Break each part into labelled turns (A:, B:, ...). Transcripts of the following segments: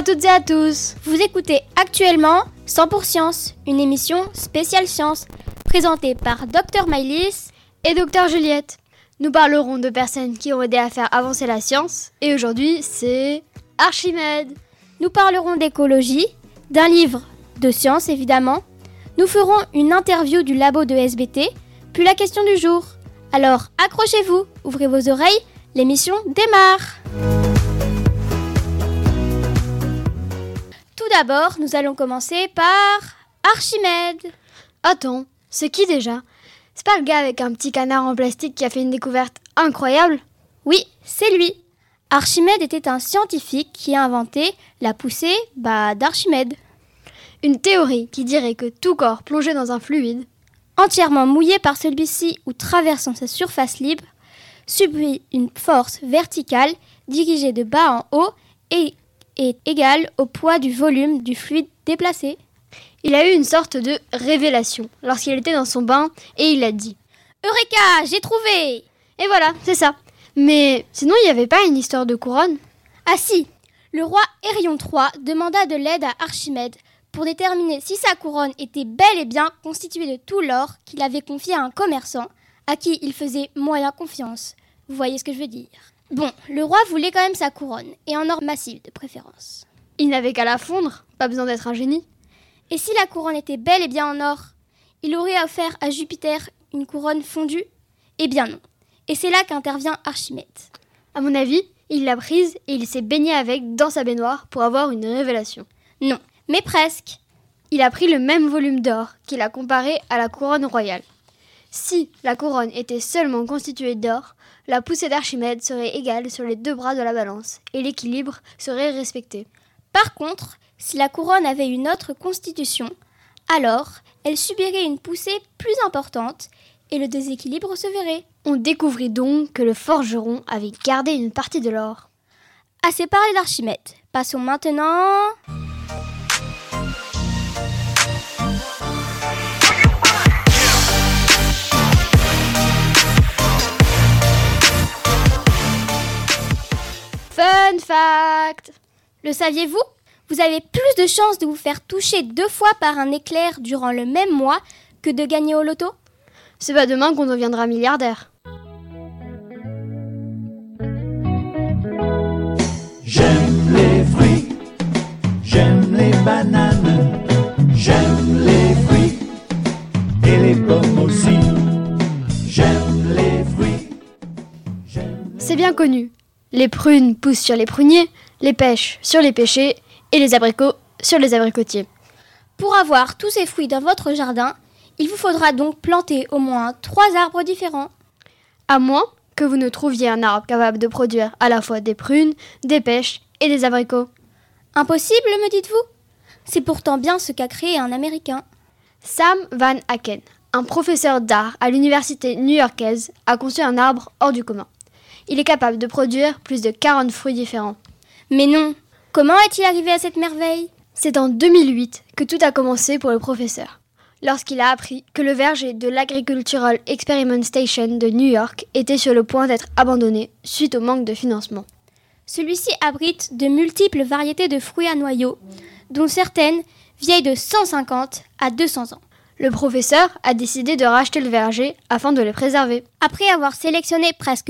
A: toutes et à tous.
B: Vous écoutez actuellement 100% Science, une émission spéciale science, présentée par Dr Maëlys
A: et Dr Juliette. Nous parlerons de personnes qui ont aidé à faire avancer la science. Et aujourd'hui, c'est Archimède.
B: Nous parlerons d'écologie, d'un livre de science évidemment. Nous ferons une interview du labo de SBT, puis la question du jour. Alors accrochez-vous, ouvrez vos oreilles, l'émission démarre. Tout d'abord, nous allons commencer par Archimède.
A: Attends, c'est qui déjà ? C'est pas le gars avec un petit canard en plastique qui a fait une découverte incroyable ?
B: Oui, c'est lui. Archimède était un scientifique qui a inventé la poussée d'Archimède.
A: Une théorie qui dirait que tout corps plongé dans un fluide,
B: entièrement mouillé par celui-ci ou traversant sa surface libre, subit une force verticale dirigée de bas en haut et est égale au poids du volume du fluide déplacé.
A: Il a eu une sorte de révélation lorsqu'il était dans son bain et il a dit
B: « Eureka, j'ai trouvé !»
A: Et voilà, c'est ça. Mais sinon, il n'y avait pas une histoire de couronne ?
B: Ah si, le roi Hérion III demanda de l'aide à Archimède pour déterminer si sa couronne était bel et bien constituée de tout l'or qu'il avait confié à un commerçant à qui il faisait moyen confiance. Vous voyez ce que je veux dire ? Bon, le roi voulait quand même sa couronne, et en or massif de préférence.
A: Il n'avait qu'à la fondre, pas besoin d'être un génie.
B: Et si la couronne était bel et bien en or, il aurait offert à Jupiter une couronne fondue ? Eh bien non. Et c'est là qu'intervient Archimède.
A: À mon avis, il l'a prise et il s'est baigné avec dans sa baignoire pour avoir une révélation.
B: Non, mais presque.
A: Il a pris le même volume d'or qu'il a comparé à la couronne royale. Si la couronne était seulement constituée d'or, la poussée d'Archimède serait égale sur les deux bras de la balance et l'équilibre serait respecté.
B: Par contre, si la couronne avait une autre constitution, alors elle subirait une poussée plus importante et le déséquilibre se verrait.
A: On découvrit donc que le forgeron avait gardé une partie de l'or.
B: Assez parlé d'Archimède. Passons maintenant...
A: Fun fact!
B: Le saviez-vous ? Vous avez plus de chances de vous faire toucher 2 fois par un éclair durant le même mois que de gagner au loto ?
A: C'est pas demain qu'on deviendra milliardaire.
C: J'aime les fruits, j'aime les bananes, j'aime les fruits et les pommes aussi. J'aime les fruits.
A: C'est bien connu. Les prunes poussent sur les pruniers, les pêches sur les pêchers et les abricots sur les abricotiers.
B: Pour avoir tous ces fruits dans votre jardin, il vous faudra donc planter au moins 3 arbres différents.
A: À moins que vous ne trouviez un arbre capable de produire à la fois des prunes, des pêches et des abricots.
B: Impossible, me dites-vous ? C'est pourtant bien ce qu'a créé un Américain.
A: Sam Van Aken, un professeur d'art à l'université new-yorkaise, a conçu un arbre hors du commun. Il est capable de produire plus de 40 fruits différents.
B: Mais non, comment est-il arrivé à cette merveille ?
A: C'est en 2008 que tout a commencé pour le professeur, lorsqu'il a appris que le verger de l'Agricultural Experiment Station de New York était sur le point d'être abandonné suite au manque de financement.
B: Celui-ci abrite de multiples variétés de fruits à noyaux, dont certaines vieilles de 150 à 200 ans.
A: Le professeur a décidé de racheter le verger afin de les préserver.
B: Après avoir sélectionné presque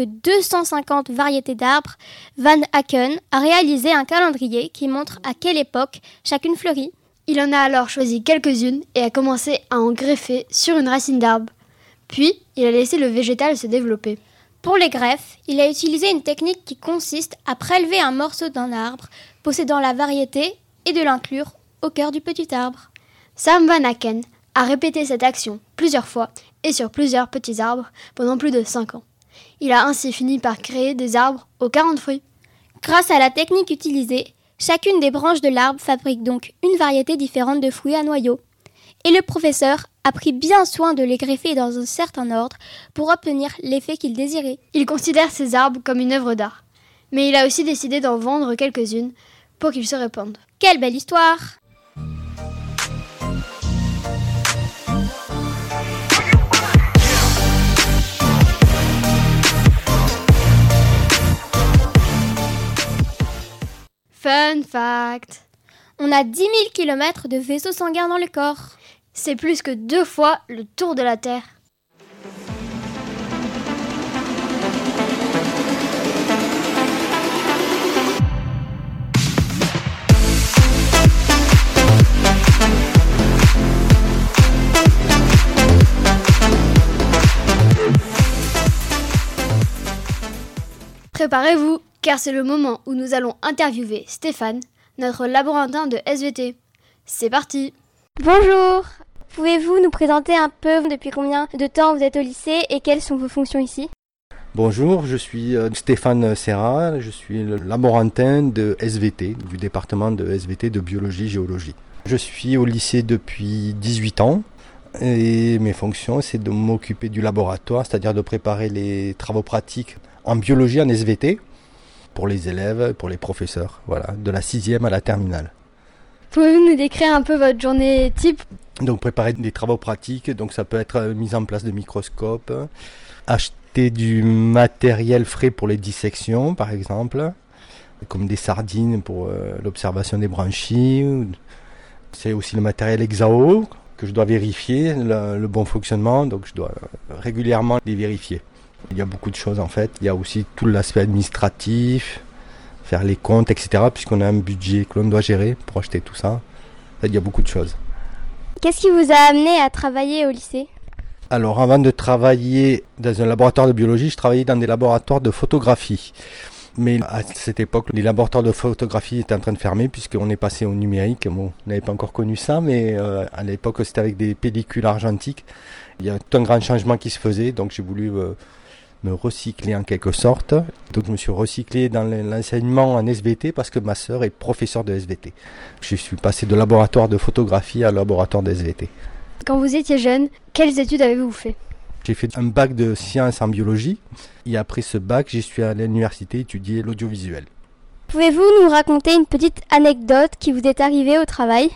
B: 250 variétés d'arbres, Van Aken a réalisé un calendrier qui montre à quelle époque chacune fleurit.
A: Il en a alors choisi quelques-unes et a commencé à en greffer sur une racine d'arbre. Puis, il a laissé le végétal se développer.
B: Pour les greffes, il a utilisé une technique qui consiste à prélever un morceau d'un arbre possédant la variété et de l'inclure au cœur du petit arbre.
A: Sam Van Aken a répété cette action plusieurs fois et sur plusieurs petits arbres pendant plus de 5 ans. Il a ainsi fini par créer des arbres aux 40 fruits.
B: Grâce à la technique utilisée, chacune des branches de l'arbre fabrique donc une variété différente de fruits à noyaux. Et le professeur a pris bien soin de les greffer dans un certain ordre pour obtenir l'effet qu'il désirait.
A: Il considère ces arbres comme une œuvre d'art, mais il a aussi décidé d'en vendre quelques-unes pour qu'ils se répandent.
B: Quelle belle histoire!
A: Fun fact!
B: On a 10 000 km de vaisseaux sanguins dans le corps.
A: C'est plus que 2 fois le tour de la Terre. Préparez-vous, car c'est le moment où nous allons interviewer Stéphane, notre laborantin de SVT. C'est parti!
B: Bonjour! Pouvez-vous nous présenter un peu depuis combien de temps vous êtes au lycée et quelles sont vos fonctions ici?
D: Bonjour, je suis Stéphane Serra, je suis le laborantin de SVT, du département de SVT de biologie-géologie. Je suis au lycée depuis 18 ans et mes fonctions c'est de m'occuper du laboratoire, c'est-à-dire de préparer les travaux pratiques en biologie en SVT pour les élèves, pour les professeurs, voilà, de la 6e à la terminale.
A: Pouvez-vous nous décrire un peu votre journée type?
D: Donc préparer des travaux pratiques, donc ça peut être mise en place de microscopes, acheter du matériel frais pour les dissections par exemple, comme des sardines pour l'observation des branchies. C'est aussi le matériel Exao que je dois vérifier, le bon fonctionnement, donc je dois régulièrement les vérifier. Il y a beaucoup de choses en fait, il y a aussi tout l'aspect administratif, faire les comptes, etc. puisqu'on a un budget que l'on doit gérer pour acheter tout ça. En fait, il y a beaucoup de choses.
B: Qu'est-ce qui vous a amené à travailler au lycée?
D: Alors avant de travailler dans un laboratoire de biologie, je travaillais dans des laboratoires de photographie. Mais à cette époque, les laboratoires de photographie étaient en train de fermer puisqu'on est passé au numérique. Bon, on n'avait pas encore connu ça, mais à l'époque c'était avec des pellicules argentiques. Il y a tout un grand changement qui se faisait, donc j'ai voulu me recycler en quelque sorte. Donc je me suis recyclé dans l'enseignement en SVT parce que ma sœur est professeure de SVT. Je suis passé de laboratoire de photographie à laboratoire de SVT.
A: Quand vous étiez jeune, quelles études avez-vous fait?
D: J'ai fait un bac de sciences en biologie et après ce bac, j'y suis allé à l'université étudier l'audiovisuel.
B: Pouvez-vous nous raconter une petite anecdote qui vous est arrivée au travail?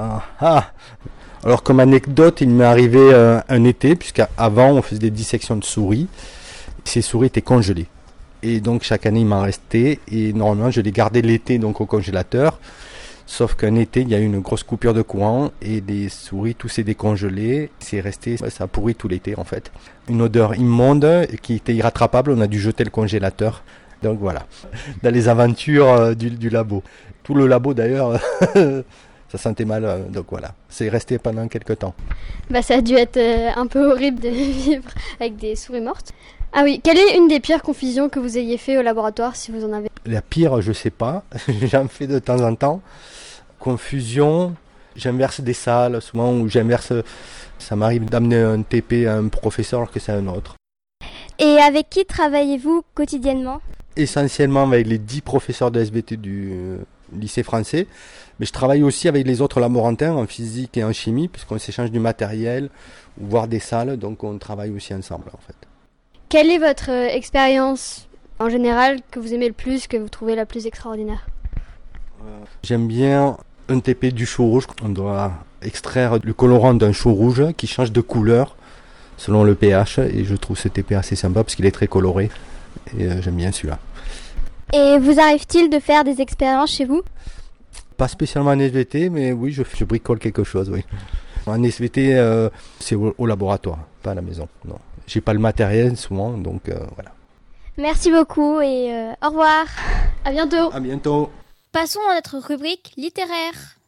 D: Alors comme anecdote, il m'est arrivé un été, puisqu'avant on faisait des dissections de souris. Ces souris étaient congelées. Et donc chaque année il m'en restait et normalement je les gardais l'été donc au congélateur. Sauf qu'un été il y a eu une grosse coupure de courant et les souris tout s'est décongelé. C'est resté, ça a pourri tout l'été en fait. Une odeur immonde qui était irrattrapable, on a dû jeter le congélateur. Donc voilà, dans les aventures du labo. Tout le labo d'ailleurs, ça sentait mal, donc voilà. C'est resté pendant quelques temps.
A: Ça a dû être un peu horrible de vivre avec des souris mortes. Ah oui, quelle est une des pires confusions que vous ayez fait au laboratoire, si vous en avez?
D: La pire, je sais pas, j'en fais de temps en temps. Confusion, j'inverse des salles souvent, ou ça m'arrive d'amener un TP à un professeur alors que c'est un autre.
B: Et avec qui travaillez-vous quotidiennement?
D: Essentiellement avec les 10 professeurs de SVT du lycée français, mais je travaille aussi avec les autres laborantins en physique et en chimie, puisqu'on s'échange du matériel, voire des salles, donc on travaille aussi ensemble en fait.
A: Quelle est votre expérience en général que vous aimez le plus, que vous trouvez la plus extraordinaire?
D: J'aime bien un TP du chou rouge. On doit extraire le colorant d'un chou rouge qui change de couleur selon le pH et je trouve ce TP assez sympa parce qu'il est très coloré et j'aime bien celui-là.
B: Et vous arrive-t-il de faire des expériences chez vous?
D: Pas spécialement en SVT, mais oui, je bricole quelque chose, oui. En SVT, c'est au laboratoire, pas à la maison, non. J'ai pas le matériel souvent, donc voilà.
B: Merci beaucoup et au revoir.
A: À bientôt.
D: À bientôt.
B: Passons à notre rubrique littéraire.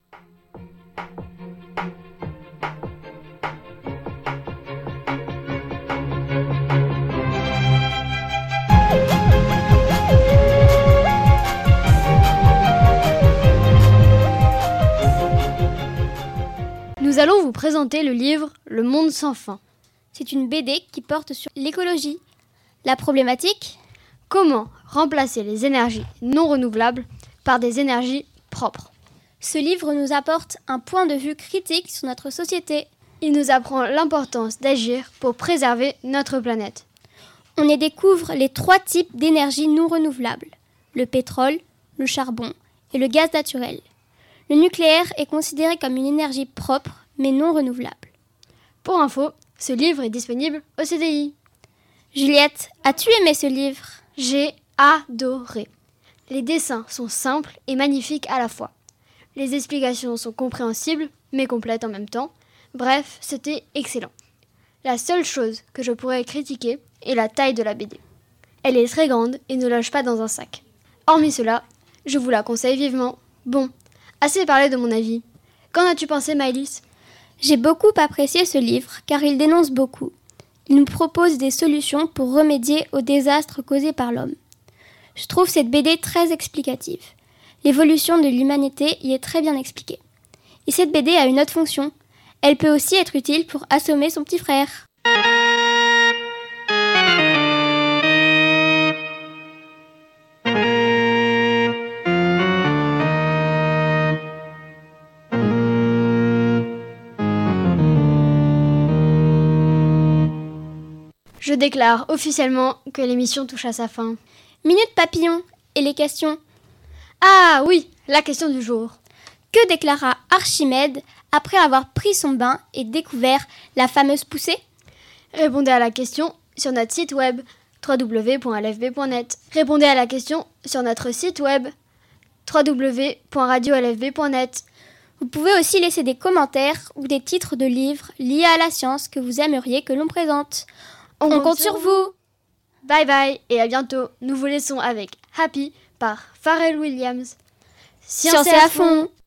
A: Nous allons vous présenter le livre Le Monde sans fin.
B: C'est une BD qui porte sur l'écologie. La problématique?
A: Comment remplacer les énergies non renouvelables par des énergies propres.
B: Ce livre nous apporte un point de vue critique sur notre société.
A: Il nous apprend l'importance d'agir pour préserver notre planète.
B: On y découvre les 3 types d'énergie non renouvelables. Le pétrole, le charbon et le gaz naturel. Le nucléaire est considéré comme une énergie propre mais non renouvelable.
A: Pour info, ce livre est disponible au CDI.
B: Juliette, as-tu aimé ce livre?
A: J'ai adoré. Les dessins sont simples et magnifiques à la fois. Les explications sont compréhensibles, mais complètes en même temps. Bref, c'était excellent. La seule chose que je pourrais critiquer est la taille de la BD. Elle est très grande et ne loge pas dans un sac. Hormis cela, je vous la conseille vivement. Bon, assez parlé de mon avis. Qu'en as-tu pensé, Maëlys ?
B: J'ai beaucoup apprécié ce livre car il dénonce beaucoup. Il nous propose des solutions pour remédier aux désastres causés par l'homme. Je trouve cette BD très explicative. L'évolution de l'humanité y est très bien expliquée. Et cette BD a une autre fonction. Elle peut aussi être utile pour assommer son petit frère.
A: Je déclare officiellement que l'émission touche à sa fin.
B: Minute papillon et les questions.
A: Ah oui, la question du jour.
B: Que déclara Archimède après avoir pris son bain et découvert la fameuse poussée ?
A: Répondez à la question sur notre site web www.lfb.net. Répondez à la question sur notre site web www.radiolfb.net.
B: Vous pouvez aussi laisser des commentaires ou des titres de livres liés à la science que vous aimeriez que l'on présente. On compte sur vous.
A: Bye bye et à bientôt. Nous vous laissons avec Happy par Pharrell Williams.
B: Science à fond.